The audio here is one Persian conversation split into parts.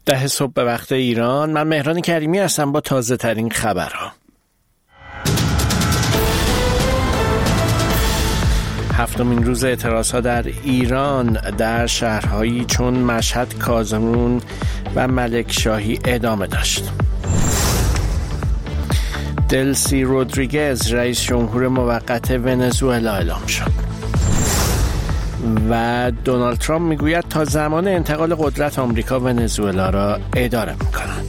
10 صبح به وقت ایران. من مهران کریمی هستم با تازه ترین خبرها. هفتمین روز اعتراضها در ایران در شهرهایی چون مشهد، کازمون و ملکشاهی ادامه داشت. دلسی رودریگز رئیس جمهور موقت ونزوئلا اعلام شد و دونالد ترامپ میگوید تا زمان انتقال قدرت آمریکا ونزوئلا را اداره میکنند.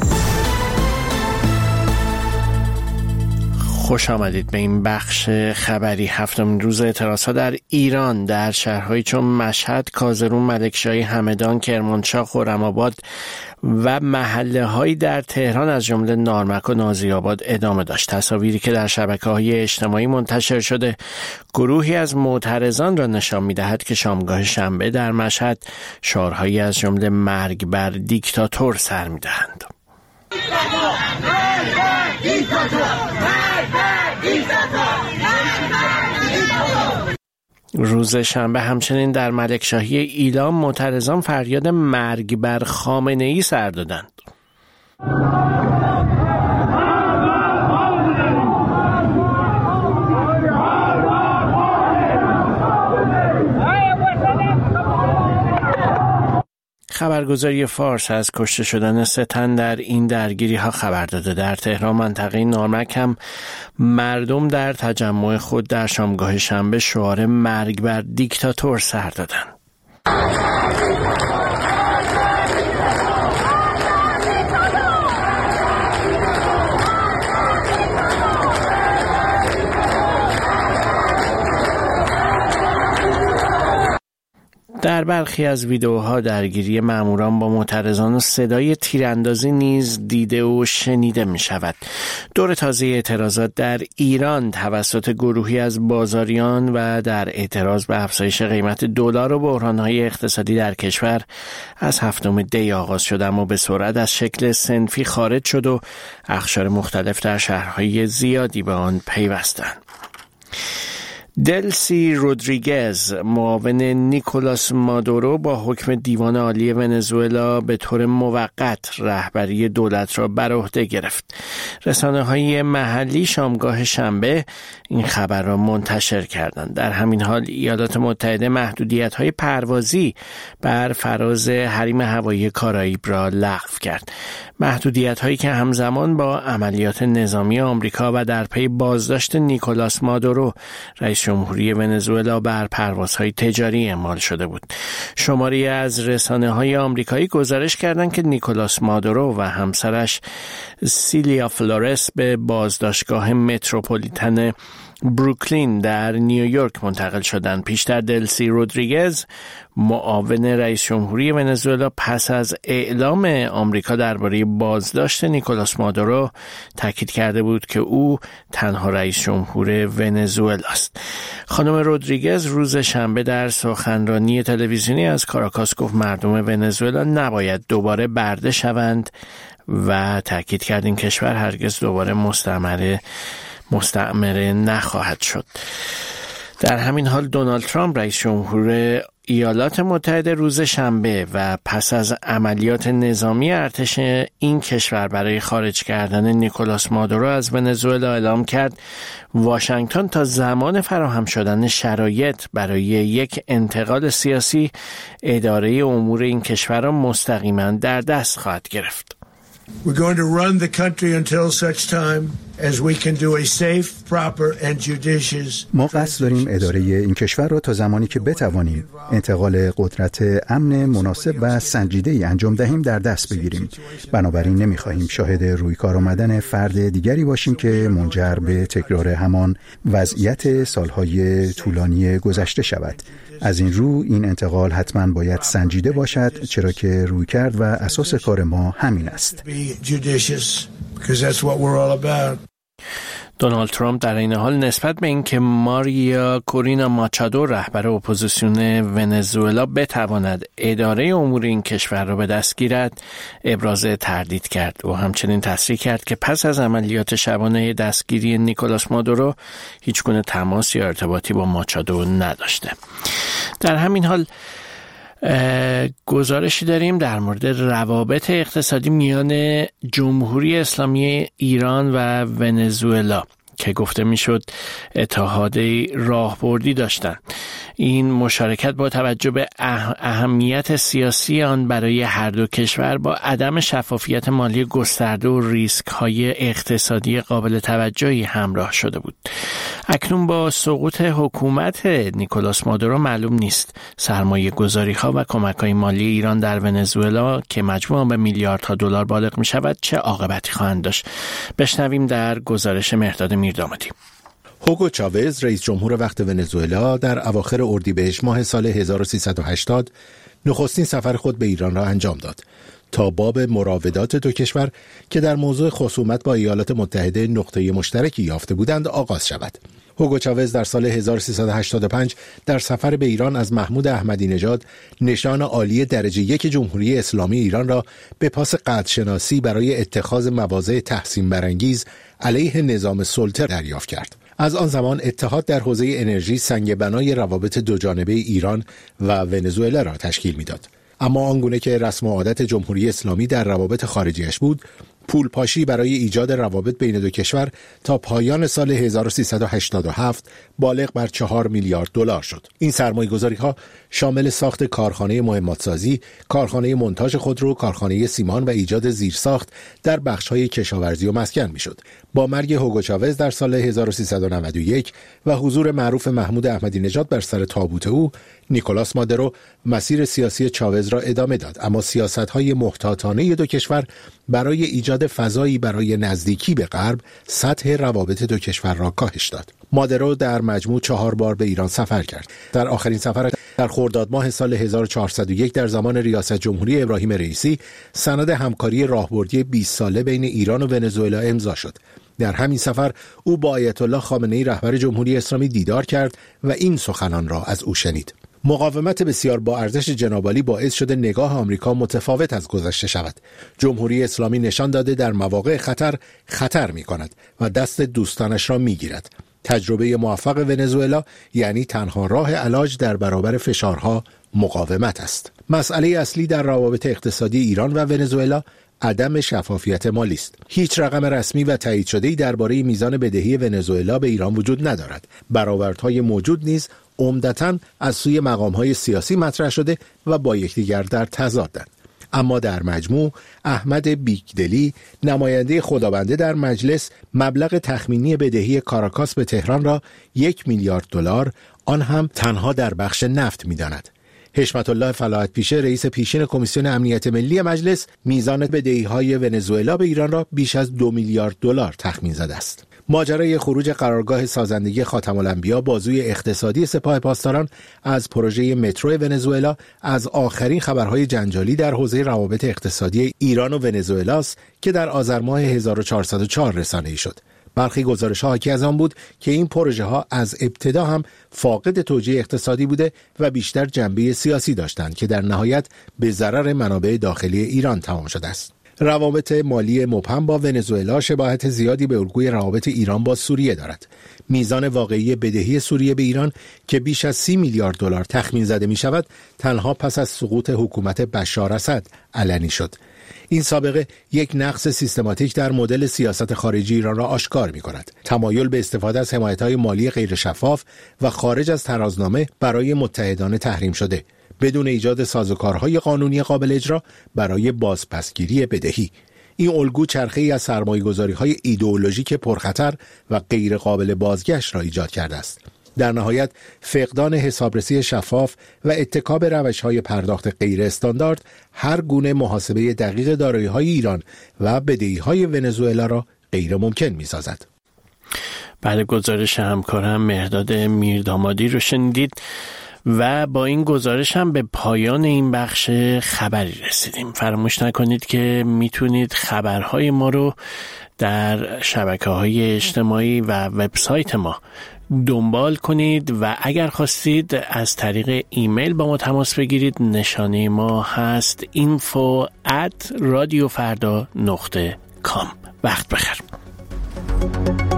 خوش آمدید به این بخش خبری. هفتمین روز اعتراضها در ایران در شهرهایی چون مشهد، کازرون، ملکشاهی، همدان، کرمانشاه، خرم‌آباد و محله‌هایی در تهران از جمله نارمک و نازی‌آباد ادامه داشت. تصاویری که در شبکه‌های اجتماعی منتشر شده گروهی از معترضان را نشان می‌دهد که شامگاه شنبه در مشهد شعارهایی از جمله مرگ بر دیکتاتور سر می‌دهند. روز شنبه همچنین در ملکشاهی ایلام معترضان فریاد مرگ بر خامنه‌ای سر دادند. خبرگزاری فارس از کشته شدن 3 تن در این درگیری ها خبر داده. در تهران منطقه نارمک هم مردم در تجمع خود در شامگاه شنبه شعار مرگ بر دیکتاتور سر دادند. در برخی از ویدئوها درگیری ماموران با معترضان و صدای تیراندازی نیز دیده و شنیده می شود. دور تازه اعتراضات در ایران توسط گروهی از بازاریان و در اعتراض به افزایش قیمت دلار و بحران‌های اقتصادی در کشور از 7 دی آغاز شد، اما به سرعت از شکل صنفی خارج شد و اقشار مختلف در شهرهای زیادی به آن پیوستند. دلسی رودریگز معاون نیکولاس مادورو با حکم دیوان عالی ونزوئلا به طور موقت رهبری دولت را بر عهده گرفت. رسانه‌های محلی شامگاه شنبه این خبر را منتشر کردند. در همین حال ایالات متحده محدودیت‌های پروازی بر فراز حریم هوایی کارائیب را لغو کرد. محدودیت‌هایی که همزمان با عملیات نظامی آمریکا و در پی بازداشت نیکولاس مادورو رئیس جمهوری ونزوئلا بر پروازهای تجاری اعمال شده بود. شماری از رسانه‌های آمریکایی گزارش کردند که نیکولاس مادورو و همسرش سیلیا فلورس به بازداشتگاه متروپولیتن بروکلین در نیویورک منتقل شدند. پیشتر دلسی رودریگز معاون رئیس جمهوری ونزوئلا پس از اعلام آمریکا درباره بازداشت نیکولاس مادورو تاکید کرده بود که او تنها رئیس جمهور ونزوئلا است. خانم رودریگز روز شنبه در سخنرانی تلویزیونی از کاراکاس گفت مردم ونزوئلا نباید دوباره برده شوند و تاکید کرد این کشور هرگز دوباره مستعمره نخواهد شد. در همین حال دونالد ترامپ رئیس جمهور ایالات متحده روز شنبه و پس از عملیات نظامی ارتش این کشور برای خارج کردن نیکولاس مادورو از ونزوئلا اعلام کرد واشنگتن تا زمان فراهم شدن شرایط برای یک انتقال سیاسی اداره امور این کشور را مستقیما در دست خواهد گرفت. We're going to run the country until such time as we can do a safe, proper and judicious. ما قصد داریم اداره این کشور را تا زمانی که بتوانیم انتقال قدرت امن، مناسب و سنجیده‌ای انجام دهیم در دست بگیریم. بنابراین نمی‌خواهیم شاهد رویکار آمدن فرد دیگری باشیم که منجر به تکرار همان وضعیت سالهای طولانی گذشته شود. از این رو این انتقال حتما باید سنجیده باشد، چرا که رویکرد و اساس کار ما همین است. دونالد ترامپ در این حال نسبت به اینکه ماریا کورینا ماچادو رهبر اپوزیسیون ونزوئلا بتواند اداره امور این کشور را به دست گیرد ابراز تردید کرد و همچنین تصریح کرد که پس از عملیات شبانه دستگیری نیکولاس مادورو هیچگونه تماس یا ارتباطی با ماچادو نداشته. در همین حال گزارشی داریم در مورد روابط اقتصادی میان جمهوری اسلامی ایران و ونزوئلا که گفته میشد اتحادی راهبردی داشتن. این مشارکت با توجه به اهمیت سیاسی آن برای هر دو کشور با عدم شفافیت مالی گسترده و ریسک‌های اقتصادی قابل توجهی همراه شده بود. اکنون با سقوط حکومت نیکولاس مادورو معلوم نیست سرمایه‌گذاری‌ها و کمک‌های مالی ایران در ونزوئلا که مجموعاً به میلیاردها دلار بالغ می‌شود چه عاقبتی خواهند داشت. بشنویم در گزارش مهرداد میردامادی. هوگو چاوز رئیس جمهور وقت ونزوئلا در اواخر اردیبهشت ماه سال 1380 نخستین سفر خود به ایران را انجام داد تا باب مراودات دو کشور که در موضوع خصومت با ایالات متحده نقطه مشترکی یافته بودند آغاز شود. هوگو چاوز در سال 1385 در سفر به ایران از محمود احمدی نژاد نشان عالی درجه 1 جمهوری اسلامی ایران را به پاس قدرشناسی برای اتخاذ مواضع تحسین برانگیز علیه نظام سلطه دریافت کرد. از آن زمان اتحاد در حوزه انرژی سنگ بنای روابط دوجانبه ایران و ونزوئلا را تشکیل میداد. اما آنگونه که رسم و عادت جمهوری اسلامی در روابط خارجیش بود، پولپاشی برای ایجاد روابط بین دو کشور تا پایان سال 1387 بالغ بر 4 میلیارد دلار شد. این سرمایه‌گذاری‌ها شامل ساخت کارخانه مهماتسازی، کارخانه منتاژ خودرو، کارخانه سیمان و ایجاد زیرساخت در بخش‌های کشاورزی و مسکن میشد. با مرگ هوگو چاوز در سال 1391 و حضور معروف محمود احمدی نژاد بر سر تابوت او، نیکولاس مادورو مسیر سیاسی چاوز را ادامه داد، اما سیاست‌های محتاطانه دو کشور برای ایجاد فضایی برای نزدیکی به غرب سطح روابط دو کشور را کاهش داد. مادورو در مجموع 4 بار به ایران سفر کرد. در آخرین سفر در خرداد ماه سال 1401 در زمان ریاست جمهوری ابراهیم رئیسی سند همکاری راهبردی 20 ساله بین ایران و ونزوئلا امضا شد. در همین سفر او با آیت الله خامنه‌ای رهبر جمهوری اسلامی دیدار کرد و این سخنان را از او شنید. مقاومت بسیار با ارزش جناب عالی باعث شده نگاه آمریکا متفاوت از گذشته شود. جمهوری اسلامی نشان داده در مواقع خطر می کند و دست دوستانش را می گیرد. تجربه موفق ونزوئلا یعنی تنها راه علاج در برابر فشارها مقاومت است. مسئله اصلی در روابط اقتصادی ایران و ونزوئلا عدم شفافیت مالی است. هیچ رقم رسمی و تایید شده‌ای درباره میزان بدهی ونزوئلا به ایران وجود ندارد. برآوردهای موجود نیز عمدتاً از سوی مقام‌های سیاسی مطرح شده و با یکدیگر در تضادند. اما در مجموع احمد بیگدلی نماینده خدابنده در مجلس مبلغ تخمینی بدهی کاراکاس به تهران را 1 میلیارد دلار آن هم تنها در بخش نفت می‌داند. حشمت الله فلاحت پیشه رئیس پیشین کمیسیون امنیت ملی مجلس میزان بدهی‌های ونزوئلا به ایران را بیش از 2 میلیارد دلار تخمین زده است. ماجرای خروج قرارگاه سازندگی خاتم الانبیا بازوی اقتصادی سپاه پاسداران از پروژه مترو ونزوئلا از آخرین خبرهای جنجالی در حوزه روابط اقتصادی ایران و ونزوئلا است که در آذر ماه 1404 رسانه‌ای شد. برخی گزارش‌ها حاکی از آن بود که این پروژه‌ها از ابتدا هم فاقد توجیه اقتصادی بوده و بیشتر جنبه سیاسی داشتند که در نهایت به ضرر منابع داخلی ایران تمام شده است. روابط مالی مبهم با ونزوئلا شباهت زیادی به الگوی روابط ایران با سوریه دارد. میزان واقعی بدهی سوریه به ایران که بیش از 30 میلیارد دلار تخمین زده می شود تنها پس از سقوط حکومت بشار اسد علنی شد. این سابقه یک نقص سیستماتیک در مدل سیاست خارجی ایران را آشکار می کند. تمایل به استفاده از حمایت‌های مالی غیر شفاف و خارج از ترازنامه برای متحدان تحریم شده بدون ایجاد سازوکارهای قانونی قابل اجرا برای بازپسگیری بدهی. این الگو چرخه‌ای از سرمایه‌گذاری‌های ایدئولوژیک پرخطر و غیر قابل بازگشت را ایجاد کرده است. در نهایت فقدان حسابرسی شفاف و اتکا به روش‌های پرداخت غیر استاندارد هر گونه محاسبه دقیق دارایی‌های ایران و بدهی‌های ونزوئلا را غیر ممکن می‌سازد. بعد گزارش همکارم مهرداد میردامادی رو شنیدید و با این گزارش هم به پایان این بخش خبری رسیدیم. فراموش نکنید که میتونید خبرهای ما رو در شبکه‌های اجتماعی و وبسایت ما دنبال کنید و اگر خواستید از طریق ایمیل با ما تماس بگیرید. نشانه ما هست info@radiofarda.com. وقت بخیر.